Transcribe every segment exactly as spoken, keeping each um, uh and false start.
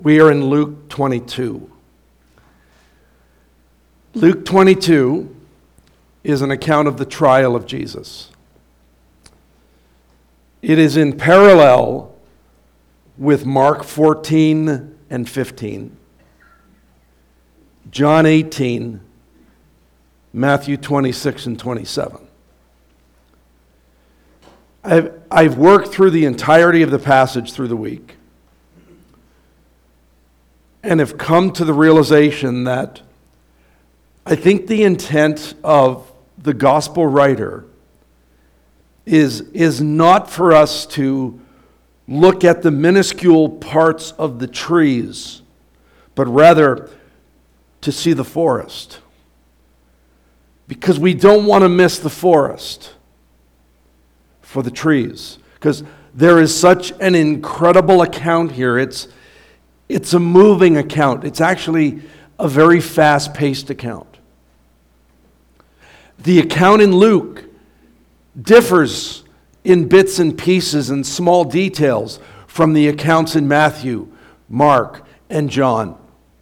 We are in Luke twenty-two. Luke twenty-two is an account of the trial of Jesus. It is in parallel with Mark fourteen and fifteen, John eighteen, Matthew twenty-six and twenty-seven. I've, I've worked through the entirety of the passage through the week and have come to the realization that I think the intent of the gospel writer is, is not for us to look at the minuscule parts of the trees, but rather to see the forest. Because we don't want to miss the forest for the trees. Because there is such an incredible account here. It's It's a moving account. It's actually a very fast-paced account. The account in Luke differs in bits and pieces and small details from the accounts in Matthew, Mark, and John.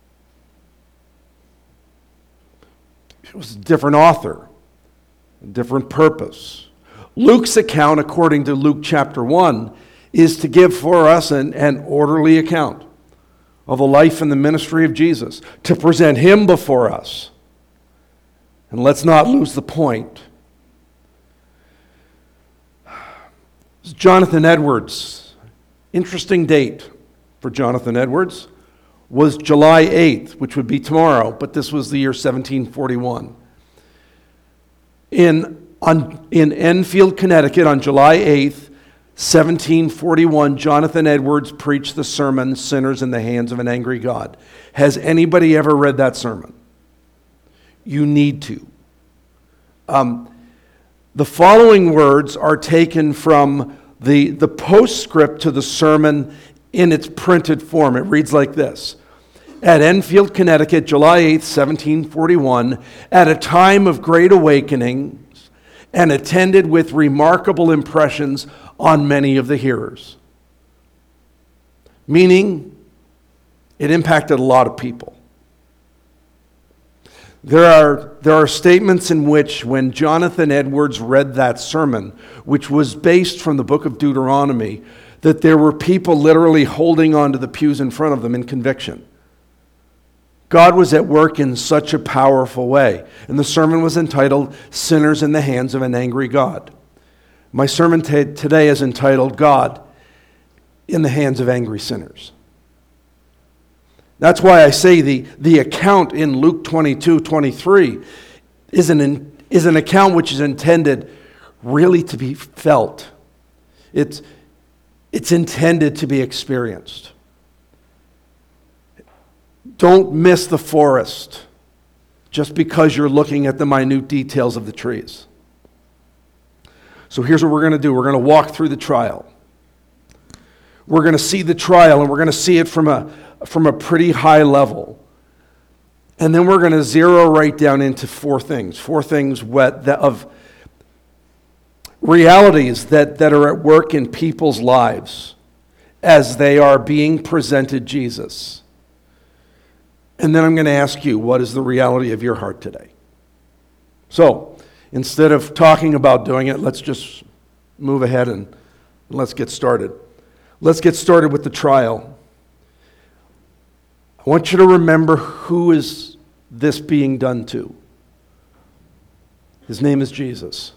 It was a different author, a different purpose. Luke's account, according to Luke chapter one, is to give for us an, an orderly account of the life and the ministry of Jesus, to present him before us. And let's not lose the point. Jonathan Edwards, interesting date for Jonathan Edwards, was July eighth, which would be tomorrow, but this was the year seventeen forty-one. In, on, in Enfield, Connecticut, on July eighth, seventeen forty-one, Jonathan Edwards preached the sermon, Sinners in the Hands of an Angry God. Has anybody ever read that sermon? You need to. Um, the following words are taken from the, the postscript to the sermon in its printed form. It reads like this. At Enfield, Connecticut, July eighth, seventeen forty-one, at a time of great awakenings and attended with remarkable impressions on many of the hearers. Meaning, it impacted a lot of people. There are, there are statements in which when Jonathan Edwards read that sermon, which was based from the book of Deuteronomy, that there were people literally holding on to the pews in front of them in conviction. God was at work in such a powerful way. And the sermon was entitled, Sinners in the Hands of an Angry God. My sermon t- today is entitled, God in the Hands of Angry Sinners. That's why I say the, the account in Luke twenty-two, twenty-three is an, is an account which is intended really to be felt. It's, it's intended to be experienced. Don't miss the forest just because you're looking at the minute details of the trees. So here's what we're going to do. We're going to walk through the trial. We're going to see the trial, and we're going to see it from a, from a pretty high level. And then we're going to zero right down into four things. Four things what, that of realities that, that are at work in people's lives as they are being presented Jesus. And then I'm going to ask you, what is the reality of your heart today? So, instead of talking about doing it, let's just move ahead and let's get started. Let's get started with the trial. I want you to remember, who is this being done to? His name is Jesus.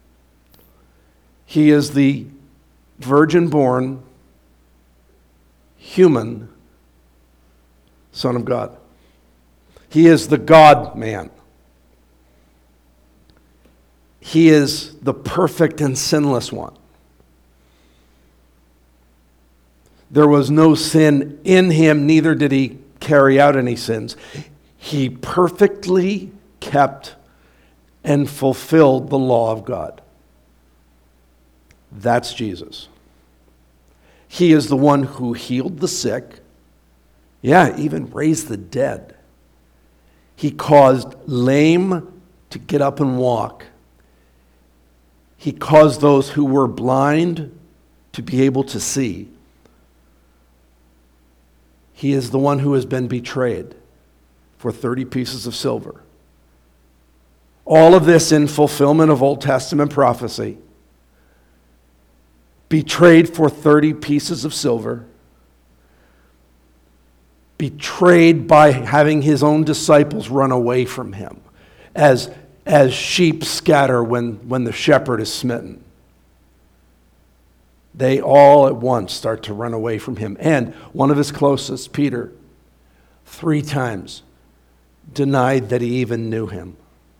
He is the virgin-born, human Son of God. He is the God-man. He is the perfect and sinless one. There was no sin in him, neither did he carry out any sins. He perfectly kept and fulfilled the law of God. That's Jesus. He is the one who healed the sick. Yeah, even raised the dead. He caused lame to get up and walk. He caused those who were blind to be able to see. He is the one who has been betrayed for thirty pieces of silver. All of this in fulfillment of Old Testament prophecy. Betrayed for thirty pieces of silver. Betrayed by having his own disciples run away from him, as, as sheep scatter when, when the shepherd is smitten. They all at once start to run away from him. And one of his closest, Peter, three times denied that he even knew him.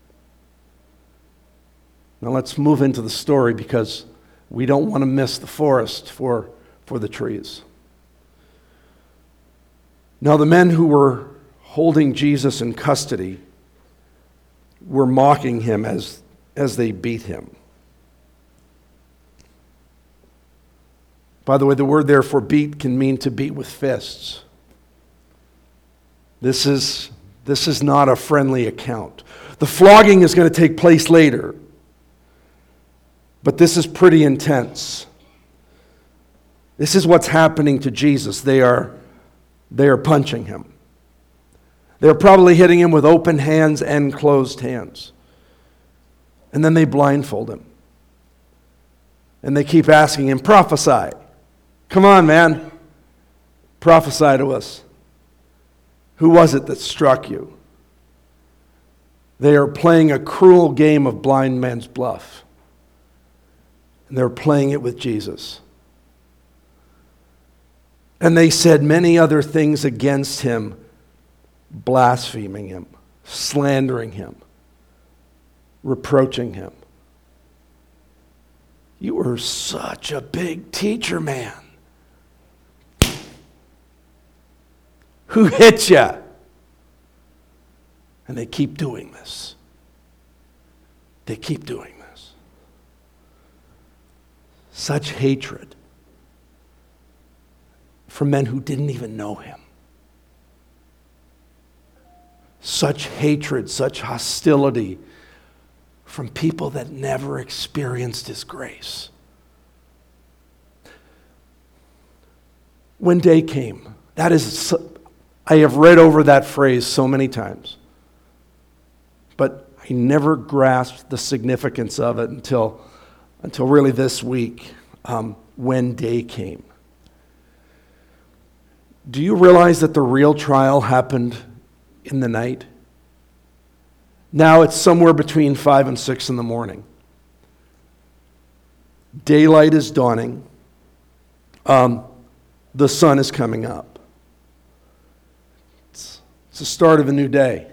Now let's move into the story, because we don't want to miss the forest for, for the trees. Now the men who were holding Jesus in custody were mocking him as, as they beat him. By the way, the word there for beat can mean to beat with fists. This is, this is not a friendly account. The flogging is going to take place later, but this is pretty intense. This is what's happening to Jesus. They are, they are punching him. They're probably hitting him with open hands and closed hands. And then they blindfold him. And they keep asking him, prophesy. Come on, man. Prophesy to us. Who was it that struck you? They are playing a cruel game of blind man's bluff. And they're playing it with Jesus. And they said many other things against him, blaspheming him, slandering him, reproaching him. You were such a big teacher, man. Who hit you? And they keep doing this. They keep doing this. Such hatred for men who didn't even know him. Such hatred, such hostility from people that never experienced his grace. When day came, that is, I have read over that phrase so many times, but I never grasped the significance of it until, until really this week, um, when day came. Do you realize that the real trial happened in the night? Now it's somewhere between five and six in the morning. Daylight is dawning. Um, the sun is coming up. It's, it's the start of a new day.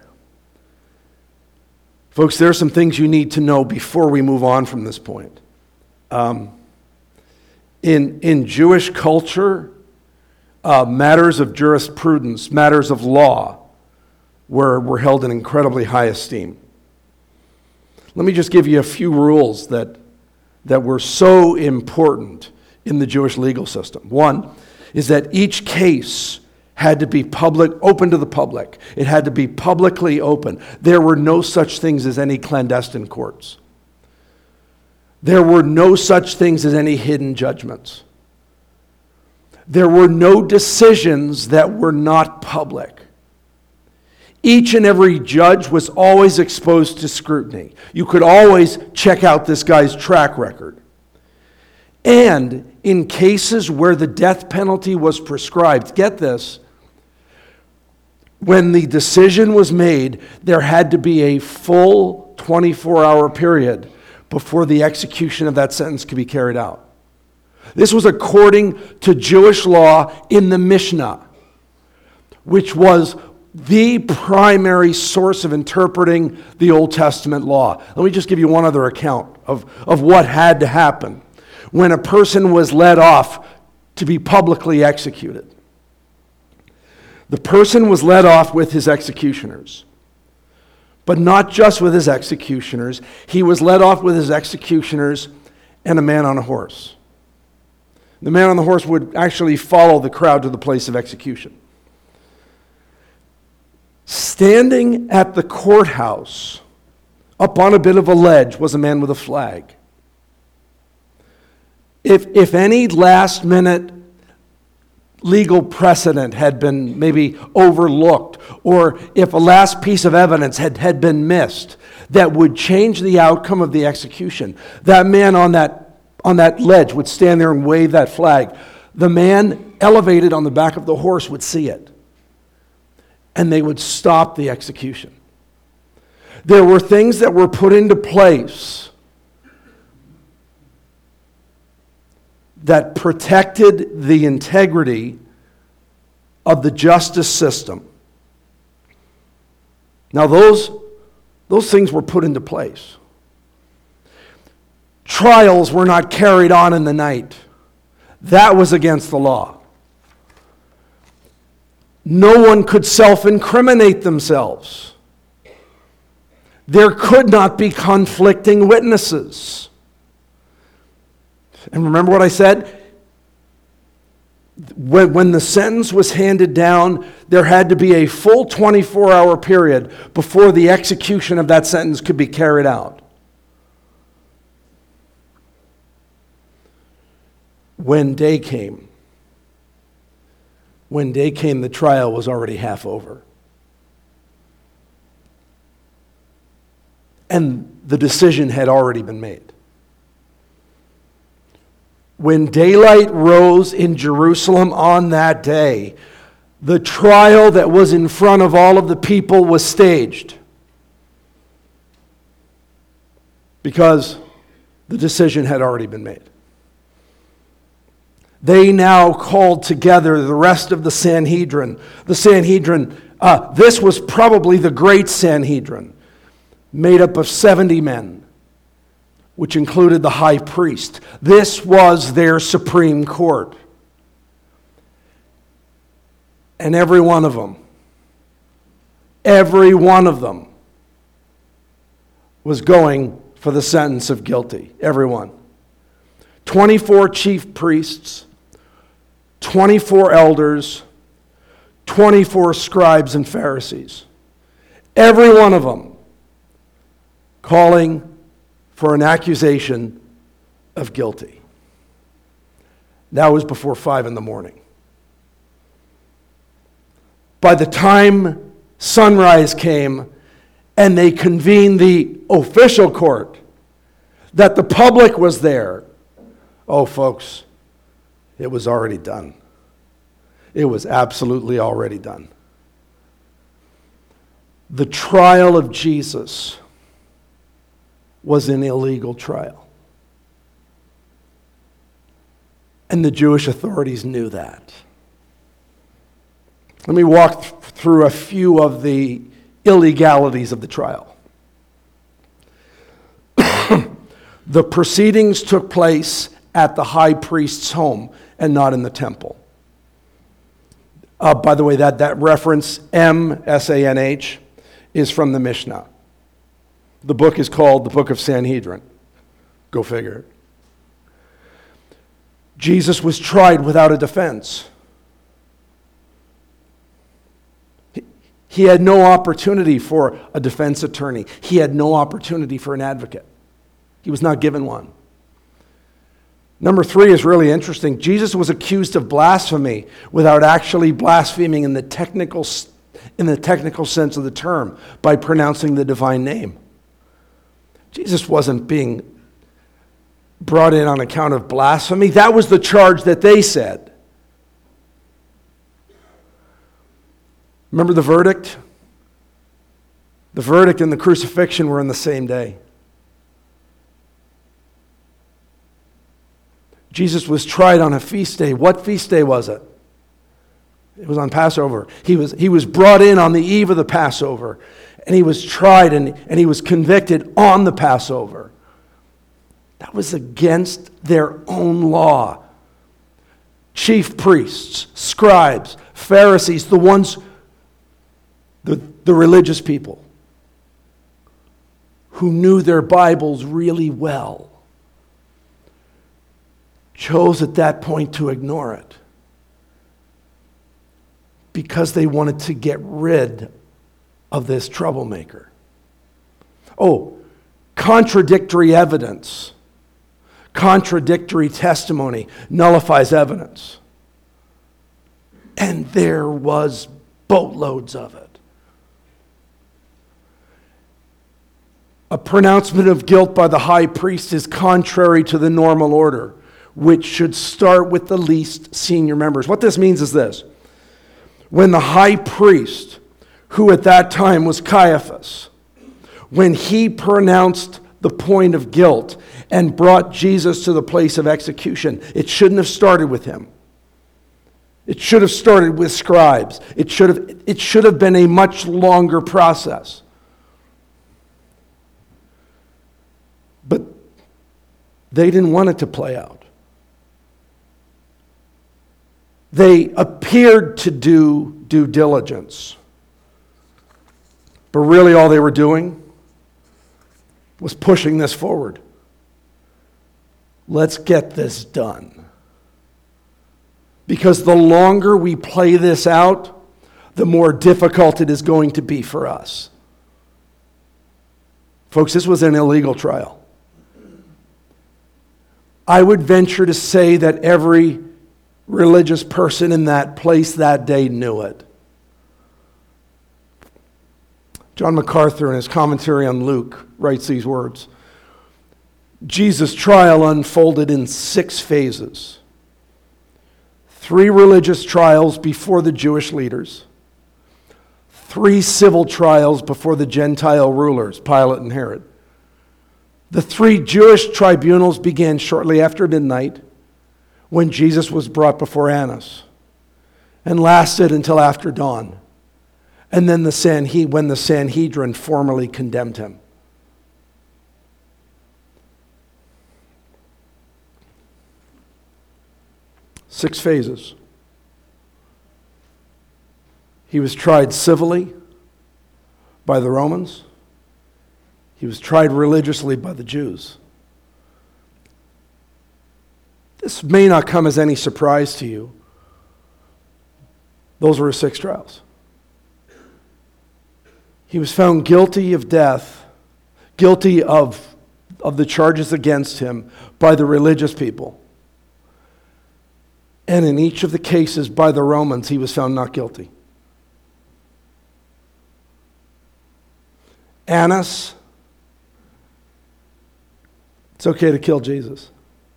Folks, there are some things you need to know before we move on from this point. Um, in, in Jewish culture, uh, matters of jurisprudence, matters of law, were, were held in incredibly high esteem. Let me just give you a few rules that, that were so important in the Jewish legal system. One is that each case had to be public, open to the public. It had to be publicly open. There were no such things as any clandestine courts. There were no such things as any hidden judgments. There were no decisions that were not public. Each and every judge was always exposed to scrutiny. You could always check out this guy's track record. And in cases where the death penalty was prescribed, get this, when the decision was made, there had to be a full twenty-four hour period before the execution of that sentence could be carried out. This was according to Jewish law in the Mishnah, which was the primary source of interpreting the Old Testament law. Let me just give you one other account of, of what had to happen when a person was led off to be publicly executed. The person was led off with his executioners. But not just with his executioners. He was led off with his executioners and a man on a horse. The man on the horse would actually follow the crowd to the place of execution. Standing at the courthouse, up on a bit of a ledge, was a man with a flag. If, if any last minute legal precedent had been maybe overlooked, or if a last piece of evidence had, had been missed that would change the outcome of the execution, that man on that, on that ledge would stand there and wave that flag. The man elevated on the back of the horse would see it, and they would stop the execution. There were things that were put into place that protected the integrity of the justice system. Now, those, those things were put into place. Trials were not carried on in the night. That was against the law. No one could self-incriminate themselves. There could not be conflicting witnesses. And remember what I said? When, when the sentence was handed down, there had to be a full twenty-four hour period before the execution of that sentence could be carried out. When day came, when day came, the trial was already half over. And the decision had already been made. When daylight rose in Jerusalem on that day, the trial that was in front of all of the people was staged. Because the decision had already been made. They now called together the rest of the Sanhedrin. The Sanhedrin, uh, this was probably the great Sanhedrin, made up of seventy men, which included the high priest. This was their supreme court. And every one of them, every one of them was going for the sentence of guilty. Everyone. twenty-four chief priests, twenty-four elders, twenty-four scribes and Pharisees. Every one of them calling for an accusation of guilty. That was before five in the morning. By the time sunrise came and they convened the official court, that the public was there, oh, folks, it was already done. It was absolutely already done. The trial of Jesus was an illegal trial. And the Jewish authorities knew that. Let me walk th- through a few of the illegalities of the trial. The proceedings took place at the high priest's home and not in the temple. Uh, by the way, that, that reference, M, S A N H, is from the Mishnah. The book is called the Book of Sanhedrin. Go figure. Jesus was tried without a defense. He, he had no opportunity for a defense attorney. He had no opportunity for an advocate. He was not given one. Number three is really interesting. Jesus was accused of blasphemy without actually blaspheming in the technical, in the technical sense of the term by pronouncing the divine name. Jesus wasn't being brought in on account of blasphemy. That was the charge that they said. Remember the verdict? The verdict and the crucifixion were in the same day. Jesus was tried on a feast day. What feast day was it? It was on Passover. He was, he was brought in on the eve of the Passover, and he was tried and, and he was convicted on the Passover. That was against their own law. Chief priests, scribes, Pharisees, the ones, the, the religious people who knew their Bibles really well, chose at that point to ignore it because they wanted to get rid of this troublemaker. Oh, contradictory evidence, contradictory testimony nullifies evidence. And there was boatloads of it. A pronouncement of guilt by the high priest is contrary to the normal order, which should start with the least senior members. What this means is this. When the high priest, who at that time was Caiaphas, when he pronounced the point of guilt and brought Jesus to the place of execution, it shouldn't have started with him. It should have started with scribes. It should have, it should have been a much longer process. But they didn't want it to play out. They appeared to do due diligence. But really all they were doing was pushing this forward. Let's get this done. Because the longer we play this out, the more difficult it is going to be for us. Folks, this was an illegal trial. I would venture to say that every religious person in that place that day knew it. John MacArthur, in his commentary on Luke, writes these words. Jesus' trial unfolded in six phases. Three religious trials before the Jewish leaders. Three civil trials before the Gentile rulers, Pilate and Herod. The three Jewish tribunals began shortly after midnight when Jesus was brought before Annas and lasted until after dawn. And then the Sanhe- when the Sanhedrin formally condemned him. Six phases. He was tried civilly by the Romans. He was tried religiously by the Jews. This may not come as any surprise to you. Those were his six trials. He was found guilty of death, guilty of, of the charges against him by the religious people. And in each of the cases by the Romans, he was found not guilty. Annas, it's okay to kill Jesus.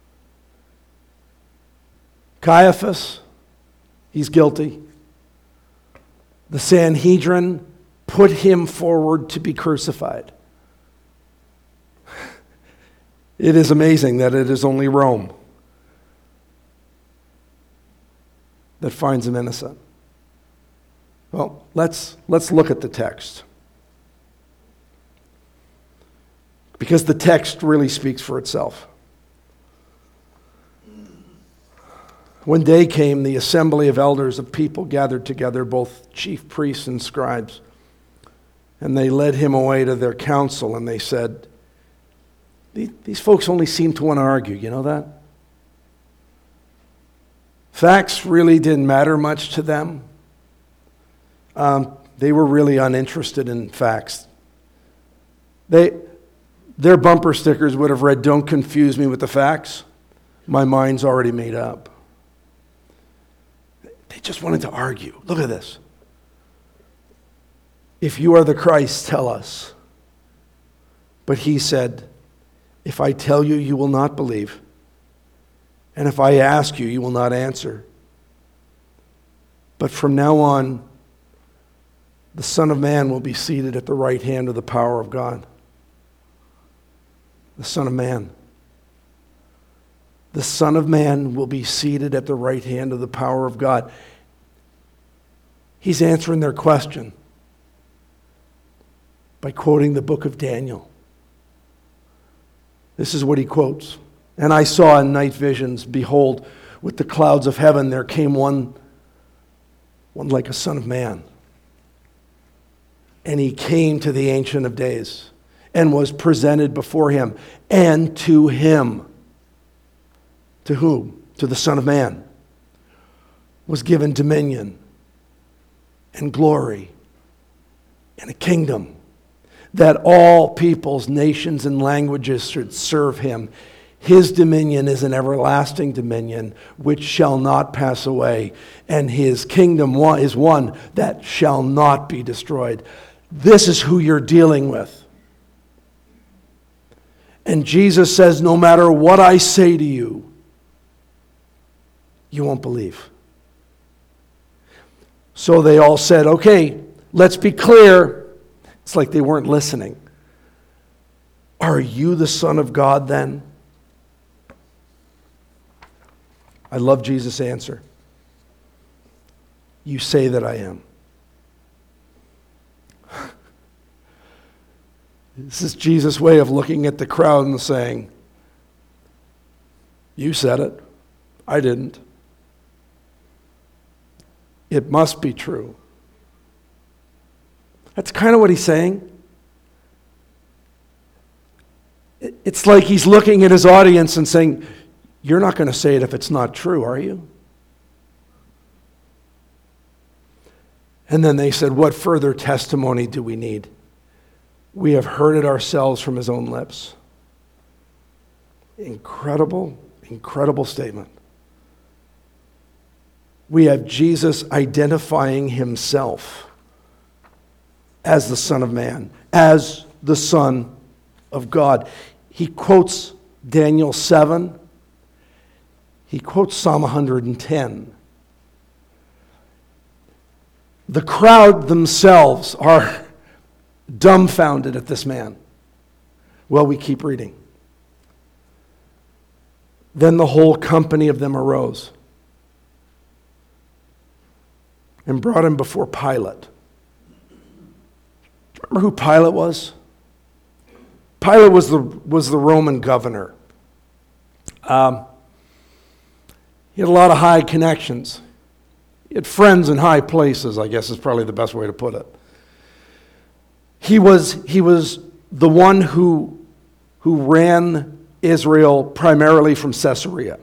Caiaphas, he's guilty. The Sanhedrin put him forward to be crucified. It is amazing that it is only Rome that finds him innocent. Well, let's, let's look at the text. Because the text really speaks for itself. When day came, the assembly of elders of people gathered together, both chief priests and scribes. And they led him away to their council, and they said, these folks only seem to want to argue, you know that? Facts really didn't matter much to them. Um, they were really uninterested in facts. They, their bumper stickers would have read, "Don't confuse me with the facts. My mind's already made up." They just wanted to argue. Look at this. "If you are the Christ, tell us." But he said, "If I tell you, you will not believe. And if I ask you, you will not answer. But from now on, the Son of Man will be seated at the right hand of the power of God." The Son of Man. The Son of Man will be seated at the right hand of the power of God. He's answering their question by quoting the book of Daniel. This is what he quotes. "And I saw in night visions, behold, with the clouds of heaven there came one, one like a son of man. And he came to the Ancient of Days and was presented before him. And to him," to whom? To the Son of Man, "was given dominion and glory and a kingdom, that all peoples, nations, and languages should serve him. His dominion is an everlasting dominion which shall not pass away, and his kingdom is one that shall not be destroyed. This is who you're dealing with. And Jesus says, no matter what I say to you, you won't believe. So they all said, okay, let's be clear. It's like they weren't listening. Are you the Son of God then? I love Jesus' answer. You say that I am. This is Jesus' way of looking at the crowd and saying, you said it. I didn't. It must be true. That's kind of what he's saying. It's like he's looking at his audience and saying, you're not going to say it if it's not true, are you? And then they said, what further testimony do we need? We have heard it ourselves from his own lips. Incredible, incredible statement. We have Jesus identifying himself as the Son of Man, as the Son of God. He quotes Daniel seven. He quotes Psalm one hundred ten. The crowd themselves are dumbfounded at this man. Well, we keep reading. Then the whole company of them arose and brought him before Pilate. Remember who Pilate was? Pilate was the, was the Roman governor. Um, he had a lot of high connections. He had friends in high places, I guess is probably the best way to put it. He was, he was the one who, who ran Israel primarily from Caesarea.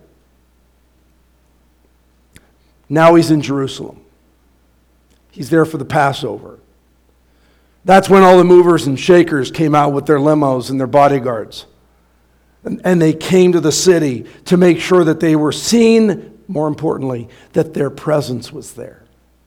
Now he's in Jerusalem. He's there for the Passover. That's when all the movers and shakers came out with their limos and their bodyguards. And, and they came to the city to make sure that they were seen, more importantly, that their presence was there.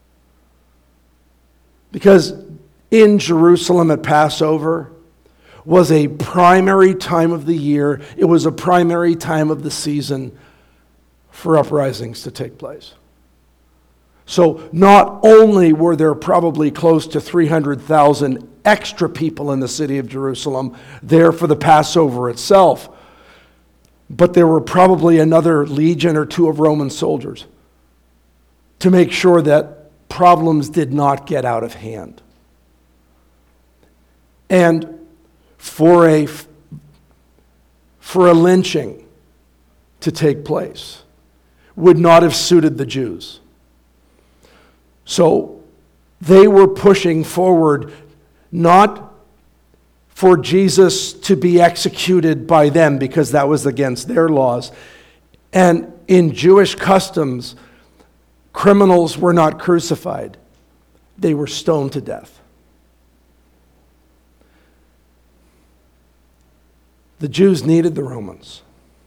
Because in Jerusalem at Passover was a primary time of the year. It was a primary time of the season for uprisings to take place. So not only were there probably close to three hundred thousand extra people in the city of Jerusalem there for the Passover itself, but there were probably another legion or two of Roman soldiers to make sure that problems did not get out of hand. And for a, for a lynching to take place would not have suited the Jews. So they were pushing forward not for Jesus to be executed by them because that was against their laws. And in Jewish customs, criminals were not crucified. They were stoned to death. The Jews needed the Romans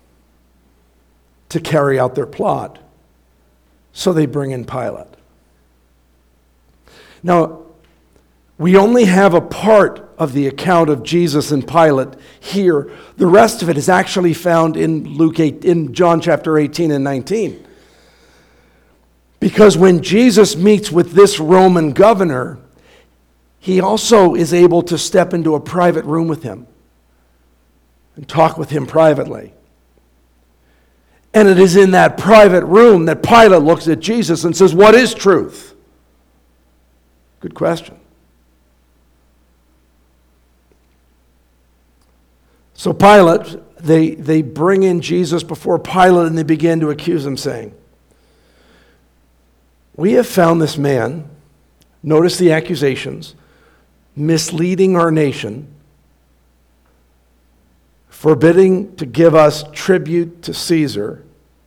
to carry out their plot, so they bring in Pilate. Now, we only have a part of the account of Jesus and Pilate here. The rest of it is actually found in Luke eight, in John chapter eighteen and nineteen. Because when Jesus meets with this Roman governor, he also is able to step into a private room with him and talk with him privately. And it is in that private room that Pilate looks at Jesus and says, "What is truth?" Good question. So Pilate, they, they bring in Jesus before Pilate and they begin to accuse him, saying, "We have found this man," notice the accusations, "misleading our nation, forbidding to give us tribute to Caesar,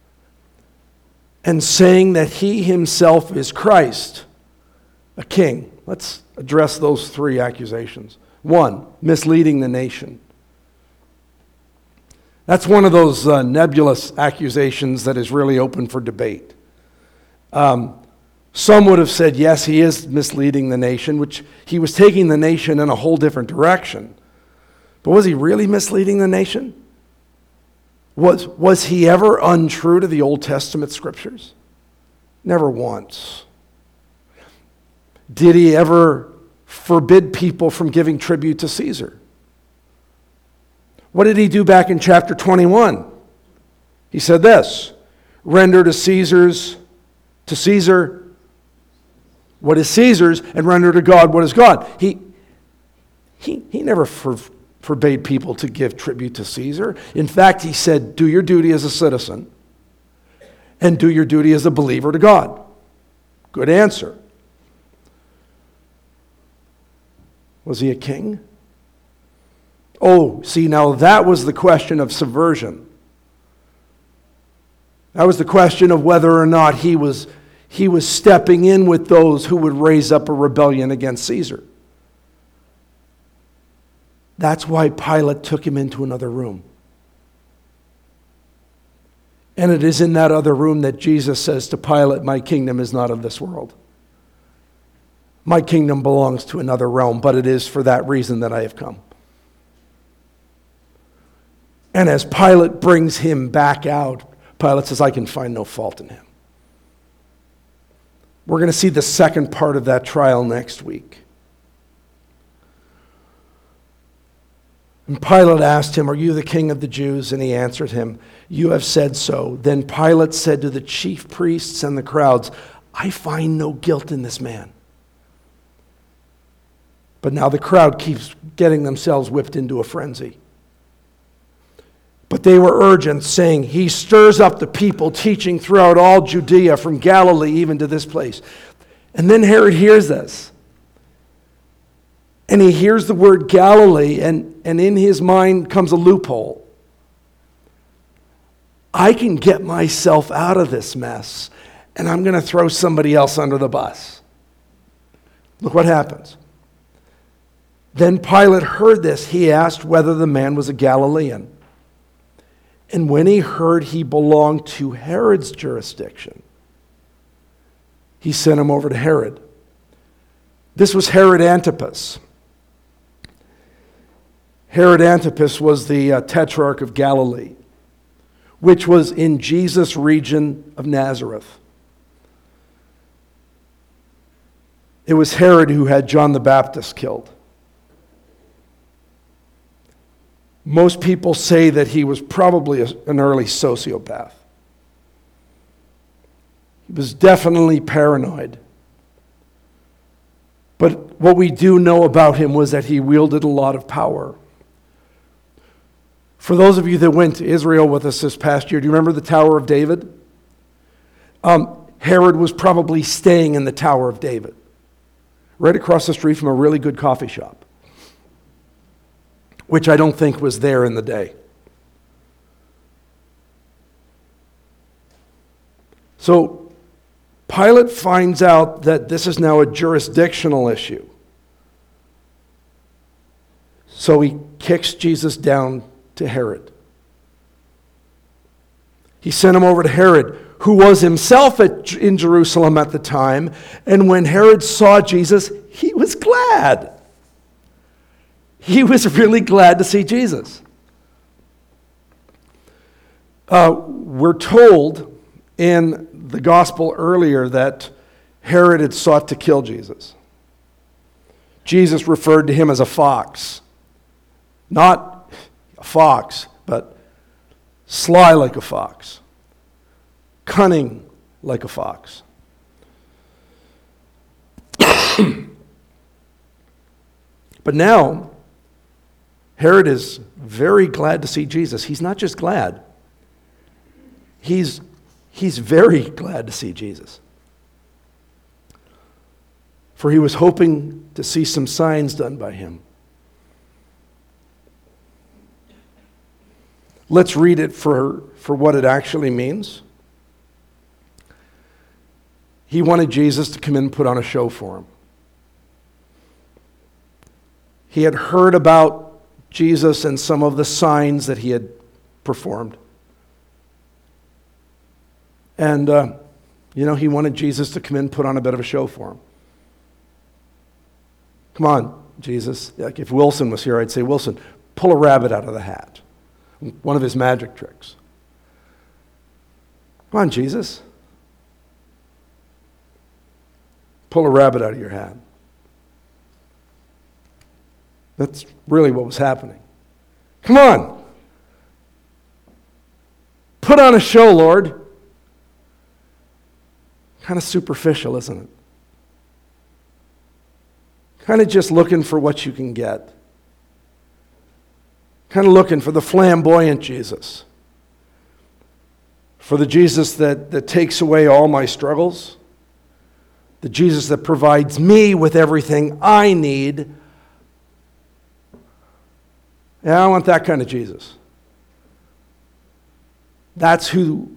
and saying that he himself is Christ, a king." Let's address those three accusations. One, misleading the nation. That's one of those uh, nebulous accusations that is really open for debate. Um, some would have said, yes, he is misleading the nation, which he was taking the nation in a whole different direction. But was he really misleading the nation? Was, was he ever untrue to the Old Testament scriptures? Never once. Did he ever forbid people from giving tribute to Caesar? What did he do back in chapter twenty-one? He said this, render to Caesar's, to Caesar what is Caesar's, and render to God what is God. He, he, he never for, forbade people to give tribute to Caesar. In fact, he said, do your duty as a citizen and do your duty as a believer to God. Good answer. Was he a king? Oh, see, now that was the question of subversion. That was the question of whether or not he was, he was stepping in with those who would raise up a rebellion against Caesar. That's why Pilate took him into another room. And it is in that other room that Jesus says to Pilate, my kingdom is not of this world. My kingdom belongs to another realm, but it is for that reason that I have come. And as Pilate brings him back out, Pilate says, I can find no fault in him. We're going to see the second part of that trial next week. And Pilate asked him, are you the king of the Jews? And he answered him, you have said so. Then Pilate said to the chief priests and the crowds, I find no guilt in this man. But now the crowd keeps getting themselves whipped into a frenzy. But they were urgent, saying, he stirs up the people, teaching throughout all Judea, from Galilee even to this place. And then Herod hears this. And he hears the word Galilee, and, and in his mind comes a loophole. I can get myself out of this mess, and I'm going to throw somebody else under the bus. Look what happens. Then Pilate heard this. He asked whether the man was a Galilean. And when he heard he belonged to Herod's jurisdiction, he sent him over to Herod. This was Herod Antipas. Herod Antipas was the uh, tetrarch of Galilee, which was in Jesus' region of Nazareth. It was Herod who had John the Baptist killed. Most people say that he was probably a, an early sociopath. He was definitely paranoid. But what we do know about him was that he wielded a lot of power. For those of you that went to Israel with us this past year, do you remember the Tower of David? Um, Herod was probably staying in the Tower of David, right across the street from a really good coffee shop, which I don't think was there in the day. So Pilate finds out that this is now a jurisdictional issue. So he kicks Jesus down to Herod. He sent him over to Herod, who was himself at, in Jerusalem at the time. And when Herod saw Jesus, he was glad. He was really glad to see Jesus. Uh, we're told in the gospel earlier that Herod had sought to kill Jesus. Jesus referred to him as a fox. Not a fox, but sly like a fox. Cunning like a fox. But now, Herod is very glad to see Jesus. He's not just glad. He's, he's very glad to see Jesus. For he was hoping to see some signs done by him. Let's read it for, for what it actually means. He wanted Jesus to come in and put on a show for him. He had heard about Jesus and some of the signs that he had performed. And, uh, you know, he wanted Jesus to come in and put on a bit of a show for him. Come on, Jesus. Like if Wilson was here, I'd say, Wilson, pull a rabbit out of the hat. One of his magic tricks. Come on, Jesus. Pull a rabbit out of your hat. That's really what was happening. Come on. Put on a show, Lord. Kind of superficial, isn't it? Kind of just looking for what you can get. Kind of looking for the flamboyant Jesus. For the Jesus that, that takes away all my struggles. The Jesus that provides me with everything I need. Yeah, I want that kind of Jesus. That's who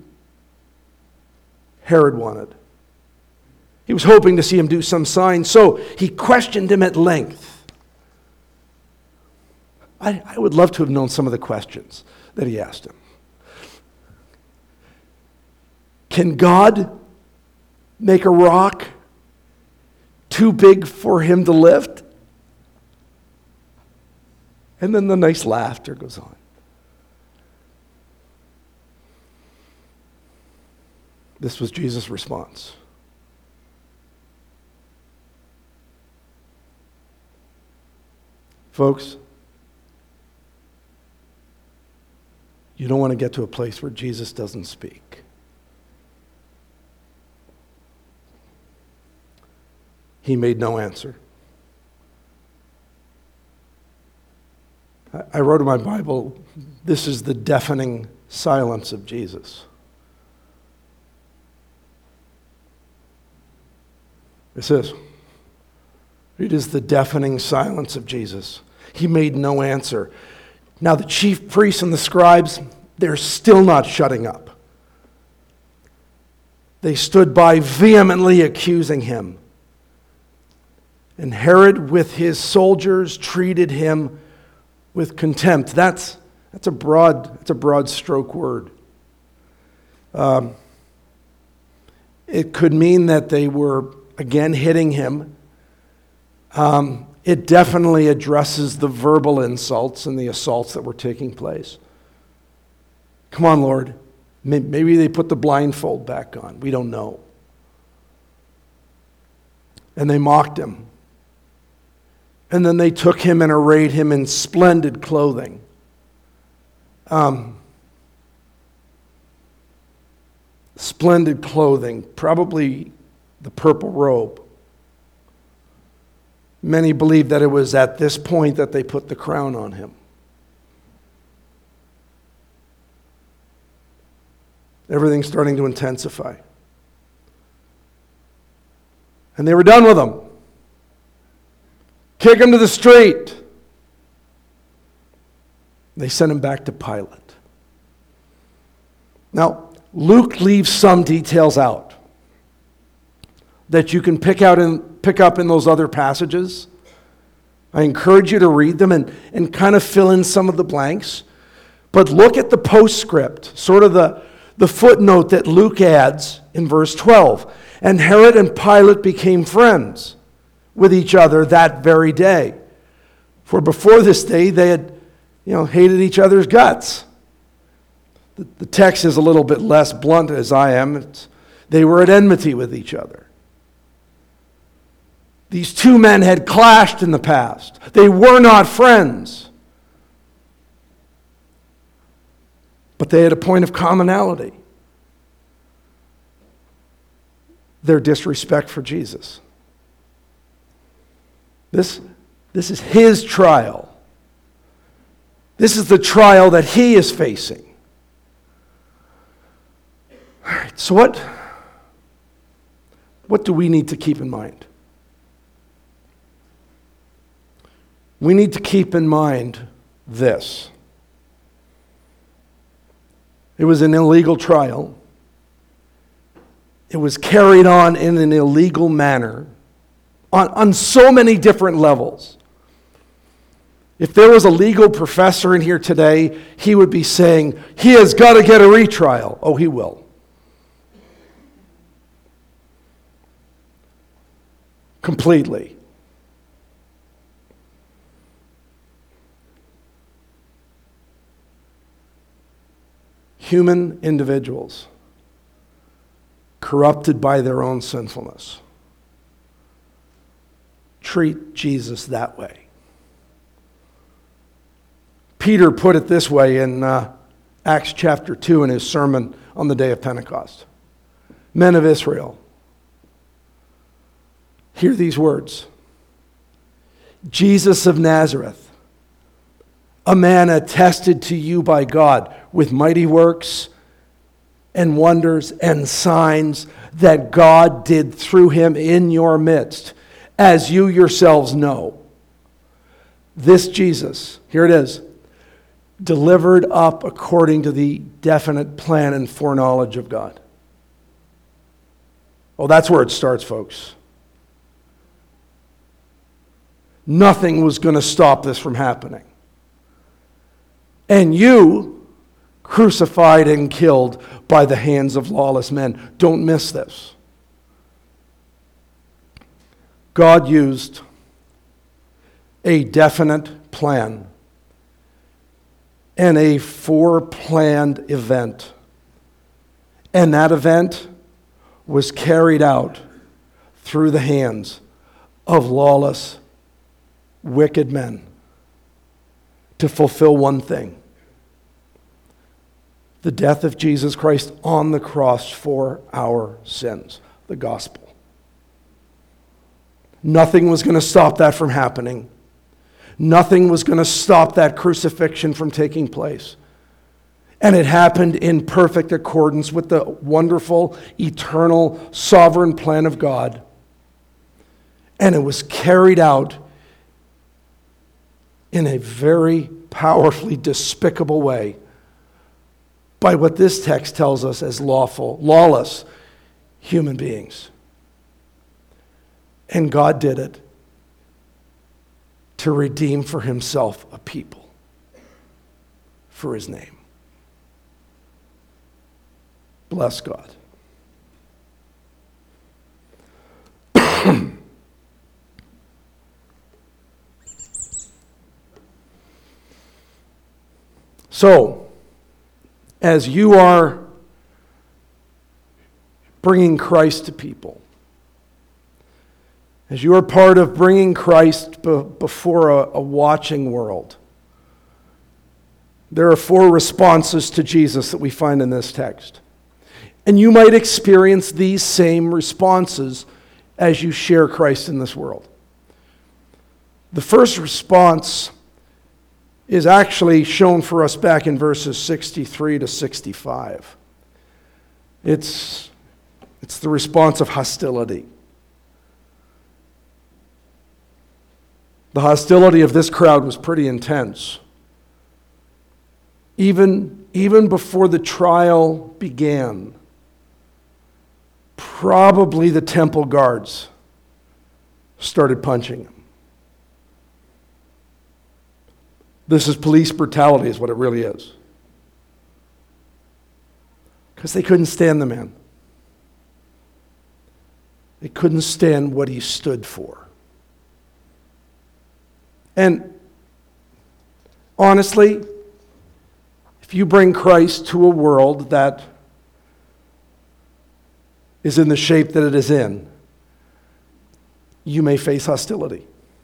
Herod wanted. He was hoping to see him do some sign, so he questioned him at length. I, I would love to have known some of the questions that he asked him. Can God make a rock too big for him to lift? And then the nice laughter goes on. This was Jesus' response. Folks, you don't want to get to a place where Jesus doesn't speak. He made no answer. I wrote in my Bible, this is the deafening silence of Jesus. This is. It is the deafening silence of Jesus. He made no answer. Now the chief priests and the scribes, they're still not shutting up. They stood by vehemently accusing him. And Herod with his soldiers treated him with contempt. That's, that's, a, broad, that's a broad stroke word. Um, it could mean that they were, again, hitting him. Um, it definitely addresses the verbal insults and the assaults that were taking place. Come on, Lord. Maybe they put the blindfold back on. We don't know. And they mocked him. And then they took him and arrayed him in splendid clothing. Um, splendid clothing, probably the purple robe. Many believe that it was at this point that they put the crown on him. Everything's starting to intensify. And they were done with him. Kick him to the street. They sent him back to Pilate. Now, Luke leaves some details out that you can pick out and pick up in those other passages. I encourage you to read them and, and kind of fill in some of the blanks. But look at the postscript, sort of the, the footnote that Luke adds in verse twelve. And Herod and Pilate became friends with each other that very day. For before this day, they had, you know, hated each other's guts. The, the text is a little bit less blunt as I am. It's, they were at enmity with each other. These two men had clashed in the past. They were not friends. But they had a point of commonality. Their disrespect for Jesus. This, this is his trial. This is the trial that he is facing. All right, so what, what do we need to keep in mind? We need to keep in mind this. It was an illegal trial. It was carried on in an illegal manner on, on so many different levels. If there was a legal professor in here today, he would be saying, he has got to get a retrial. Oh, he will. Completely. Human individuals, corrupted by their own sinfulness, treat Jesus that way. Peter put it this way in uh, Acts chapter two in his sermon on the day of Pentecost. Men of Israel, hear these words. Jesus of Nazareth, a man attested to you by God with mighty works and wonders and signs that God did through him in your midst, as you yourselves know. This Jesus, here it is, delivered up according to the definite plan and foreknowledge of God. Well, that's where it starts, folks. Nothing was going to stop this from happening. And you, crucified and killed by the hands of lawless men. Don't miss this. God used a definite plan and a foreplanned event. And that event was carried out through the hands of lawless, wicked men to fulfill one thing: the death of Jesus Christ on the cross for our sins, the gospel. Nothing was going to stop that from happening. Nothing was going to stop that crucifixion from taking place. And it happened in perfect accordance with the wonderful, eternal, sovereign plan of God. And it was carried out in a very powerfully despicable way by what this text tells us as lawful, lawless human beings. And God did it to redeem for himself a people for his name. Bless God. So, as you are bringing Christ to people, as you are part of bringing Christ be- before a, a watching world, there are four responses to Jesus that we find in this text. And you might experience these same responses as you share Christ in this world. The first response is actually shown for us back in verses sixty-three to sixty-five. It's, it's the response of hostility. The hostility of this crowd was pretty intense. Even, even before the trial began, probably the temple guards started punching him. This is police brutality, is what it really is. Because they couldn't stand the man. They couldn't stand what he stood for. And honestly, if you bring Christ to a world that is in the shape that it is in, you may face hostility.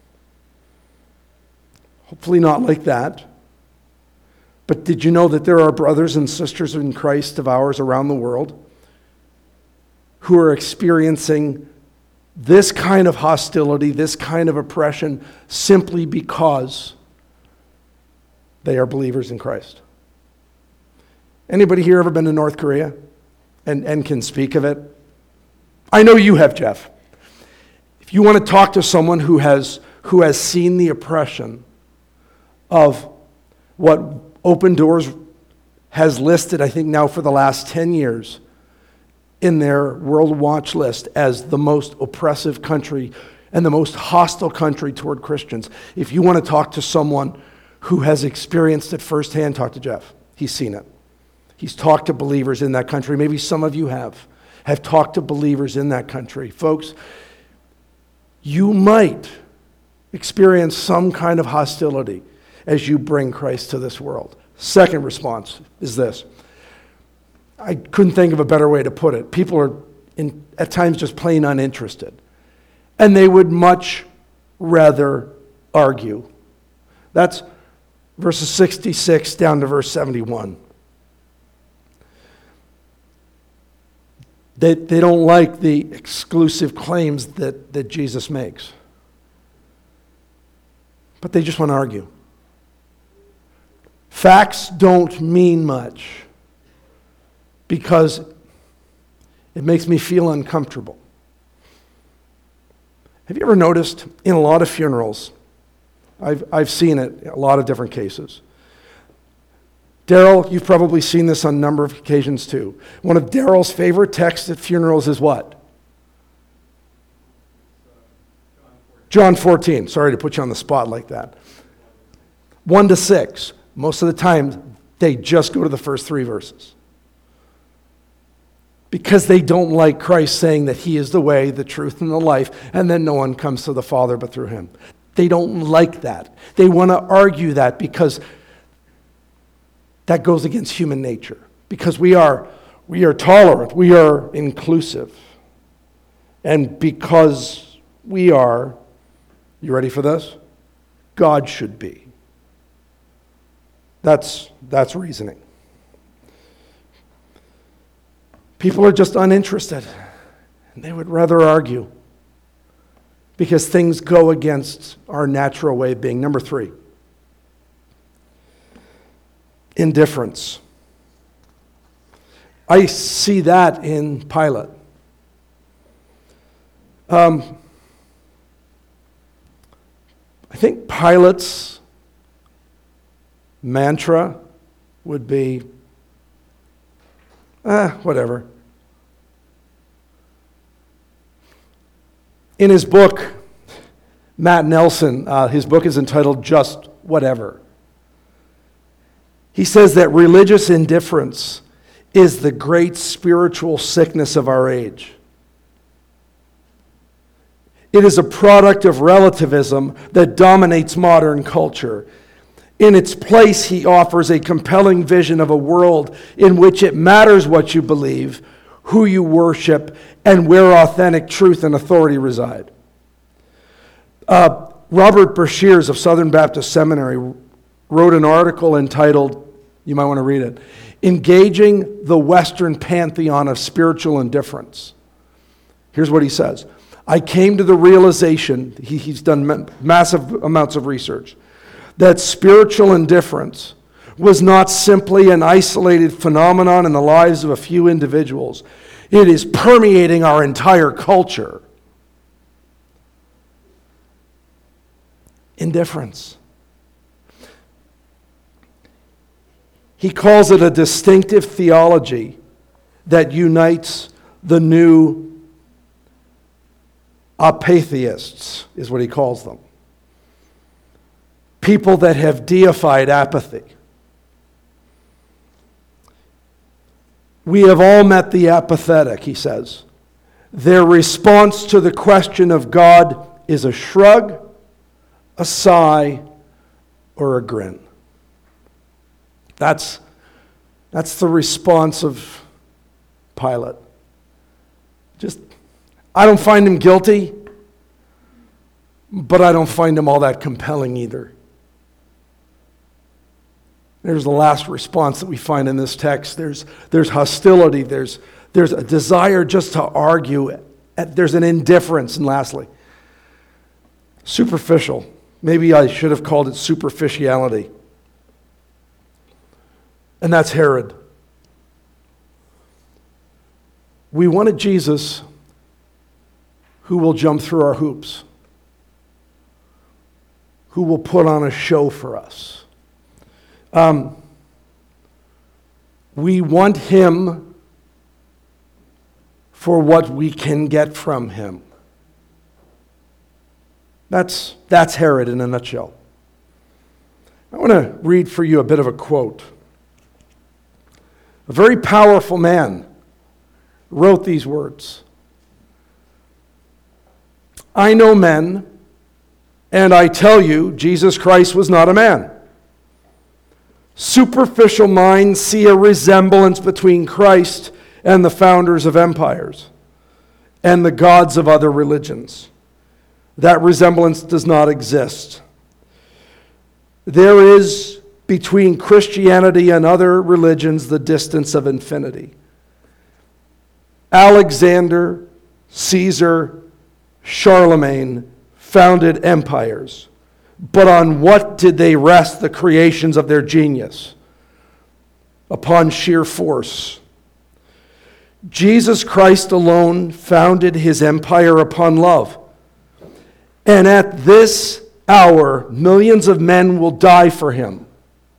Hopefully not like that. But did you know that there are brothers and sisters in Christ of ours around the world who are experiencing this kind of hostility, this kind of oppression, simply because they are believers in Christ? Anybody here ever been to North Korea and, and can speak of it? I know you have, Jeff. If you want to talk to someone who has who has seen the oppression of what Open Doors has listed, I think now for the last ten years, in their World Watch list as the most oppressive country and the most hostile country toward Christians. If you want to talk to someone who has experienced it firsthand, talk to Jeff. He's seen it. He's talked to believers in that country. Maybe some of you have, have talked to believers in that country. Folks, you might experience some kind of hostility as you bring Christ to this world. Second response is this. I couldn't think of a better way to put it. People are in, at times just plain uninterested. And they would much rather argue. That's verses sixty-six down to verse seventy-one. They, they don't like the exclusive claims that, that Jesus makes. But they just want to argue. Facts don't mean much because it makes me feel uncomfortable. Have you ever noticed in a lot of funerals, I've, I've seen it in a lot of different cases. Daryl, you've probably seen this on a number of occasions too. One of Daryl's favorite texts at funerals is what? John fourteen. Sorry to put you on the spot like that. One to six. Most of the time, they just go to the first three verses. Because they don't like Christ saying that he is the way, the truth, and the life, and then no one comes to the Father but through him. They don't like that. They want to argue that because that goes against human nature. Because we are, we are tolerant, we are inclusive. And because we are, you ready for this? God should be. That's, that's reasoning. People are just uninterested, and they would rather argue because things go against our natural way of being. Number three, indifference. I see that in Pilate. Um, I think Pilate's mantra would be, ah, whatever. In his book, Matt Nelson, uh, his book is entitled Just Whatever. He says that religious indifference is the great spiritual sickness of our age. It is a product of relativism that dominates modern culture. In its place, he offers a compelling vision of a world in which it matters what you believe, who you worship, and where authentic truth and authority reside. Uh, Robert Bershears of Southern Baptist Seminary wrote an article entitled, you might want to read it, Engaging the Western Pantheon of Spiritual Indifference. Here's what he says. I came to the realization, he, he's done ma- massive amounts of research, that spiritual indifference was not simply an isolated phenomenon in the lives of a few individuals. It is permeating our entire culture. Indifference. He calls it a distinctive theology that unites the new apatheists, is what he calls them. People that have deified apathy. We have all met the apathetic, he says. Their response to the question of God is a shrug, a sigh, or a grin. That's, that's the response of Pilate. Just, I don't find him guilty, but I don't find him all that compelling either. There's the last response that we find in this text. There's, there's hostility. There's, there's a desire just to argue. There's an indifference. And lastly, superficial. Maybe I should have called it superficiality. And that's Herod. We wanted Jesus who will jump through our hoops, who will put on a show for us. Um, we want him for what we can get from him. That's, that's Herod in a nutshell. I want to read for you a bit of a quote. A very powerful man wrote these words. I know men, and I tell you, Jesus Christ was not a man. Superficial minds see a resemblance between Christ and the founders of empires and the gods of other religions. That resemblance does not exist. There is between Christianity and other religions the distance of infinity. Alexander, Caesar, Charlemagne founded empires. But on what did they rest the creations of their genius? Upon sheer force. Jesus Christ alone founded his empire upon love. And at this hour, millions of men will die for him.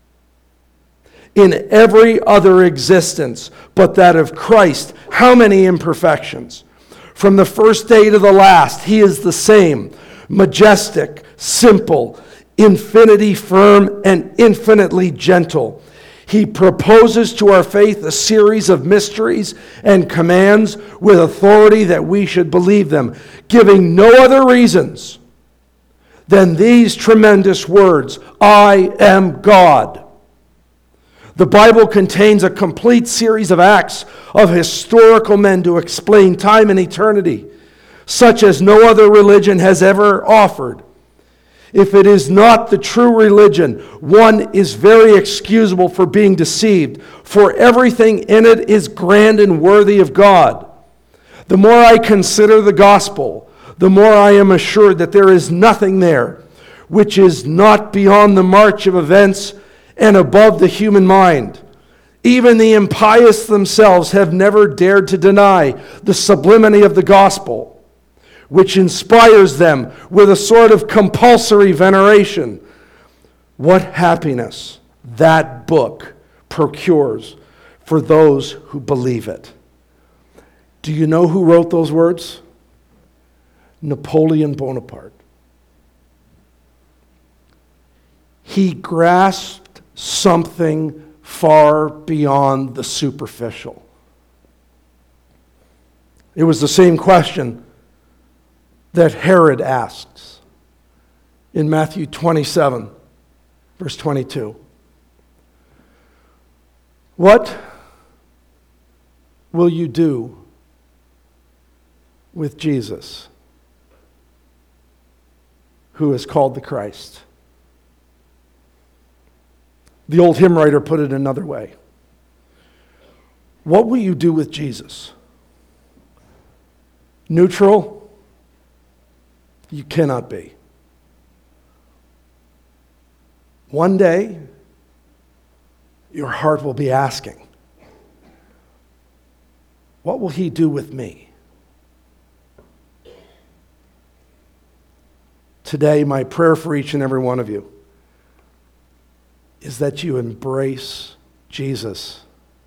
In every other existence but that of Christ, how many imperfections? From the first day to the last, he is the same, majestic, simple, infinity firm, and infinitely gentle. He proposes to our faith a series of mysteries and commands with authority that we should believe them, giving no other reasons than these tremendous words, I am God. The Bible contains a complete series of acts of historical men to explain time and eternity, such as no other religion has ever offered. If it is not the true religion, one is very excusable for being deceived, for everything in it is grand and worthy of God. The more I consider the gospel, the more I am assured that there is nothing there which is not beyond the march of events and above the human mind. Even the impious themselves have never dared to deny the sublimity of the gospel, which inspires them with a sort of compulsory veneration. What happiness that book procures for those who believe it. Do you know who wrote those words? Napoleon Bonaparte. He grasped something far beyond the superficial. It was the same question that Herod asks in Matthew twenty-seven, verse twenty-two. What will you do with Jesus, who is called the Christ? The old hymn writer put it another way. What will you do with Jesus? Neutral? You cannot be. One day, your heart will be asking, what will he do with me? Today, my prayer for each and every one of you is that you embrace Jesus.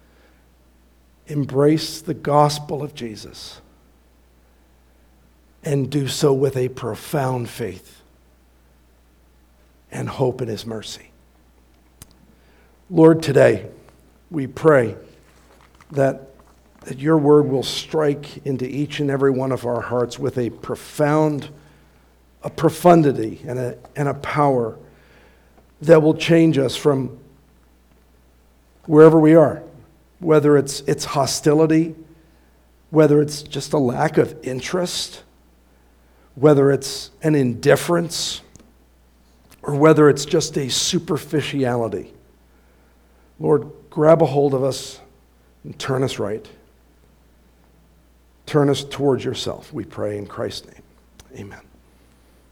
Embrace the gospel of Jesus. And do so with a profound faith and hope in his mercy. Lord, today we pray that, that your word will strike into each and every one of our hearts with a profound, a profundity and a, and a power that will change us from wherever we are, whether it's, it's hostility, whether it's just a lack of interest, whether it's an indifference, or whether it's just a superficiality. Lord, grab a hold of us and turn us right. Turn us towards yourself, we pray in Christ's name. Amen.